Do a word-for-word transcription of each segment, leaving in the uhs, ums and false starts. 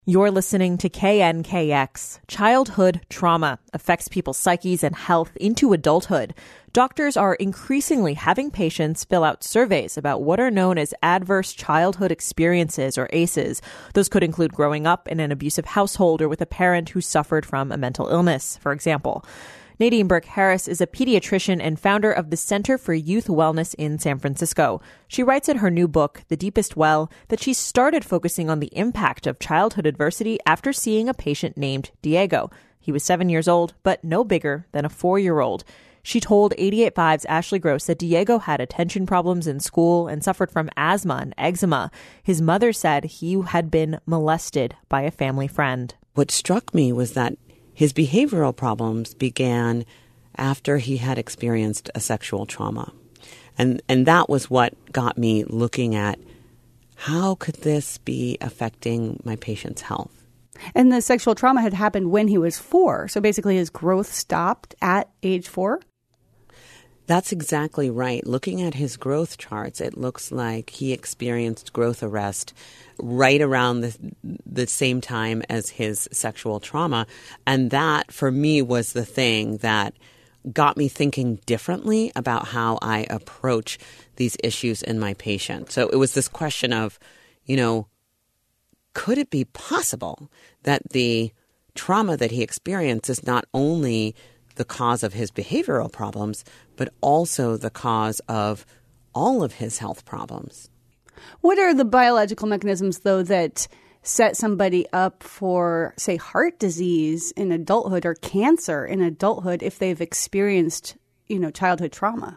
You're listening to K N K X. Childhood trauma affects people's psyches and health into adulthood. Doctors are increasingly having patients fill out surveys about what are known as adverse childhood experiences, or A C Es. Those could include growing up in an abusive household or with a parent who suffered from a mental illness, for example. Nadine Burke-Harris is a pediatrician and founder of the Center for Youth Wellness in San Francisco. She writes in her new book, The Deepest Well, that she started focusing on the impact of childhood adversity after seeing a patient named Diego. He was seven years old, but no bigger than a four-year-old. She told eighty-eight point five's Ashley Gross that Diego had attention problems in school and suffered from asthma and eczema. His mother said he had been molested by a family friend. What struck me was that his behavioral problems began after he had experienced a sexual trauma. And and that was what got me looking at how could this be affecting my patient's health. And the sexual trauma had happened when he was four. So basically his growth stopped at age four? That's exactly right. Looking at his growth charts, it looks like he experienced growth arrest right around the, the same time as his sexual trauma. And that, for me, was the thing that got me thinking differently about how I approach these issues in my patient. So it was this question of, you know, could it be possible that the trauma that he experienced is not only the cause of his behavioral problems, but also the cause of all of his health problems? What are the biological mechanisms, though, that set somebody up for, say, heart disease in adulthood or cancer in adulthood if they've experienced, you know, childhood trauma?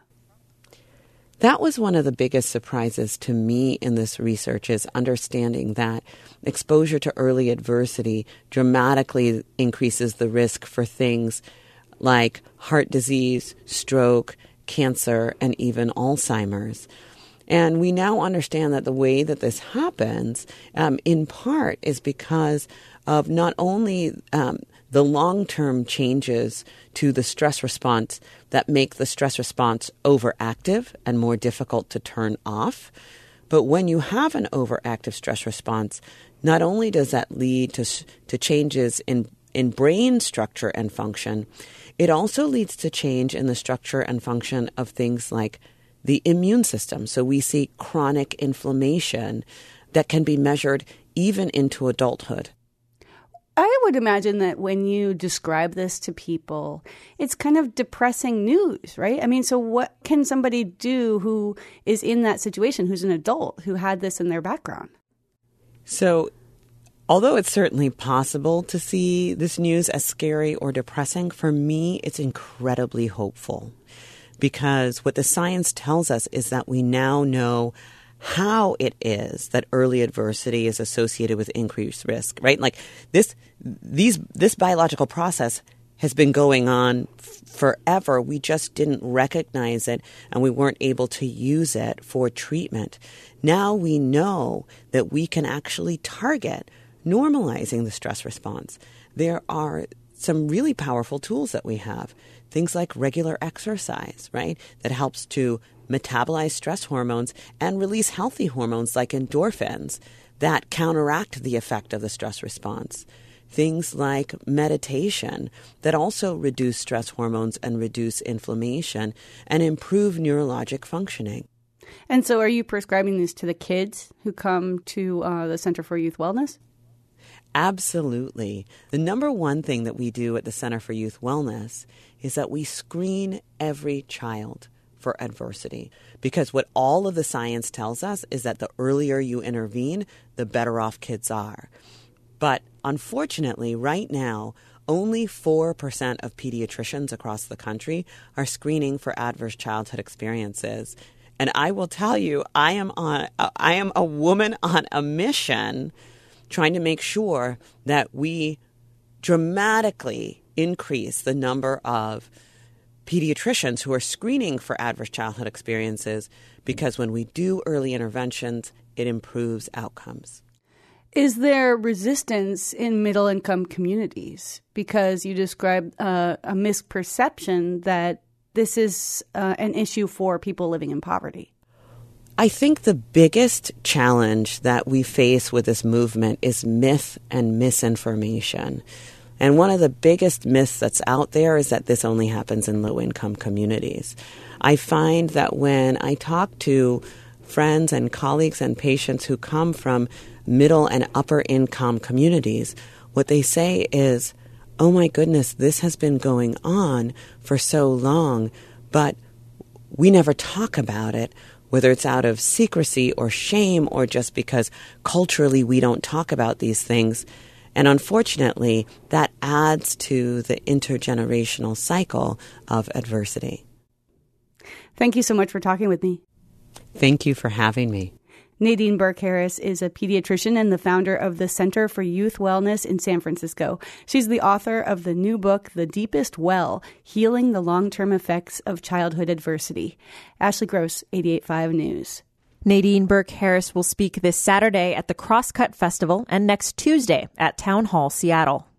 That was one of the biggest surprises to me in this research, is understanding that exposure to early adversity dramatically increases the risk for things like heart disease, stroke, cancer, and even Alzheimer's. And we now understand that the way that this happens, um, in part, is because of not only um, the long-term changes to the stress response that make the stress response overactive and more difficult to turn off, but when you have an overactive stress response, not only does that lead to to changes in in brain structure and function, it also leads to change in the structure and function of things like the immune system. So we see chronic inflammation that can be measured even into adulthood. I would imagine that when you describe this to people, it's kind of depressing news, right? I mean, so what can somebody do who is in that situation, who's an adult, who had this in their background? So although it's certainly possible to see this news as scary or depressing, for me, it's incredibly hopeful. Because what the science tells us is that we now know how it is that early adversity is associated with increased risk, right? Like this, these, this biological process has been going on f- forever. We just didn't recognize it, and we weren't able to use it for treatment. Now we know that we can actually target normalizing the stress response. There are some really powerful tools that we have. Things like regular exercise, right? That helps to metabolize stress hormones and release healthy hormones like endorphins that counteract the effect of the stress response. Things like meditation that also reduce stress hormones and reduce inflammation and improve neurologic functioning. And so are you prescribing these to the kids who come to uh, the Center for Youth Wellness? Absolutely. The number one thing that we do at the Center for Youth Wellness is that we screen every child for adversity. Because what all of the science tells us is that the earlier you intervene, the better off kids are. But unfortunately, right now, only four percent of pediatricians across the country are screening for adverse childhood experiences. And I will tell you, I am on, I am a woman on a mission trying to make sure that we dramatically increase the number of pediatricians who are screening for adverse childhood experiences, because when we do early interventions, it improves outcomes. Is there resistance in middle-income communities? Because you described uh, a misperception that this is uh, an issue for people living in poverty. I think the biggest challenge that we face with this movement is myth and misinformation. And one of the biggest myths that's out there is that this only happens in low-income communities. I find that when I talk to friends and colleagues and patients who come from middle and upper income communities, what they say is, oh my goodness, this has been going on for so long, but we never talk about it, whether it's out of secrecy or shame or just because culturally we don't talk about these things. And unfortunately, that adds to the intergenerational cycle of adversity. Thank you so much for talking with me. Thank you for having me. Nadine Burke-Harris is a pediatrician and the founder of the Center for Youth Wellness in San Francisco. She's the author of the new book, The Deepest Well, Healing the Long-Term Effects of Childhood Adversity. Ashley Gross, eighty-eight point five News. Nadine Burke-Harris will speak this Saturday at the Crosscut Festival and next Tuesday at Town Hall Seattle.